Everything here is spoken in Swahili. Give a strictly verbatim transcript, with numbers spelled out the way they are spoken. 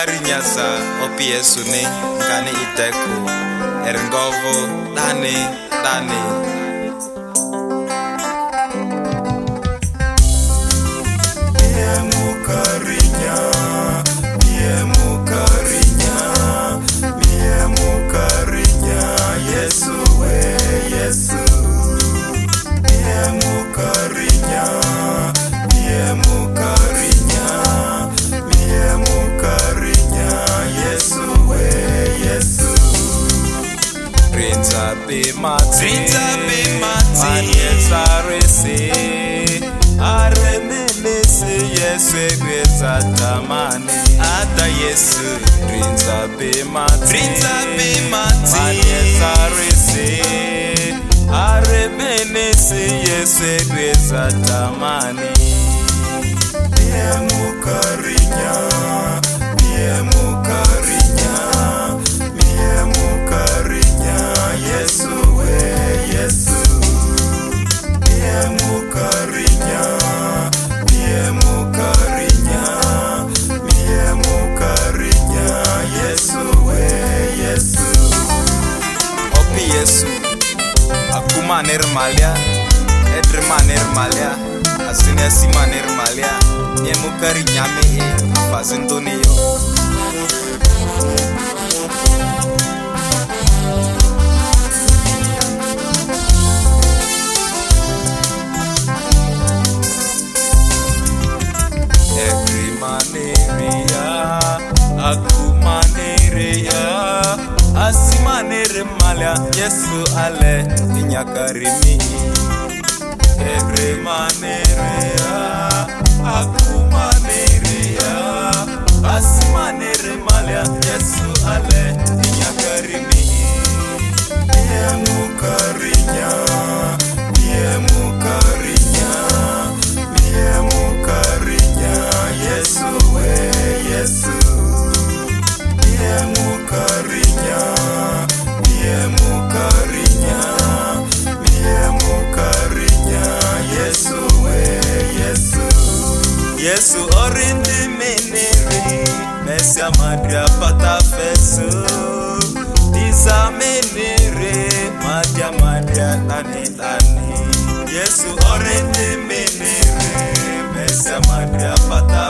Karinyasa opi Yesu ni ngani iteku erengovo dani dani Miemu karinya Miemu karinya Miemu karinya Yesu we Yesu Miemu karinya Miemu karinya Miemu karinya Yesu we Yesu Rinza bimati Rinza bimati Manyesa resi Aremenesi Yesu egweza tamani Ata Yesu Rinza bimati Rinza bimati Manyesa resi Aremenesi Yesu egweza tamani Miemu karinya Miemu karinya Miemu karinya Yesu we Yesu Miemu karinya Miemu karinya Miemu karinya Yesu we Yesu Opi Yesu Akuma nirmalia Edrima nirmalia Asine sima nirmalia Miemu karinya me Afazindo niyo Maneria, akuma neria, asima neremalia, Yesu ale inyakarimi. Egre maneria, akuma neria, asima neremalia, Yesu ale inyakarimi. Miemu karinya, miemu karinya, miemu karinya, Yesu we Yesu. Miemu karinya, miemu karinya, miemu karinya, Yesu we Yesu. Yesu orindi menere, mesia madria pata fesu. Disa menere, madria madria tani tani. Yesu orindi menere, mesia madria pata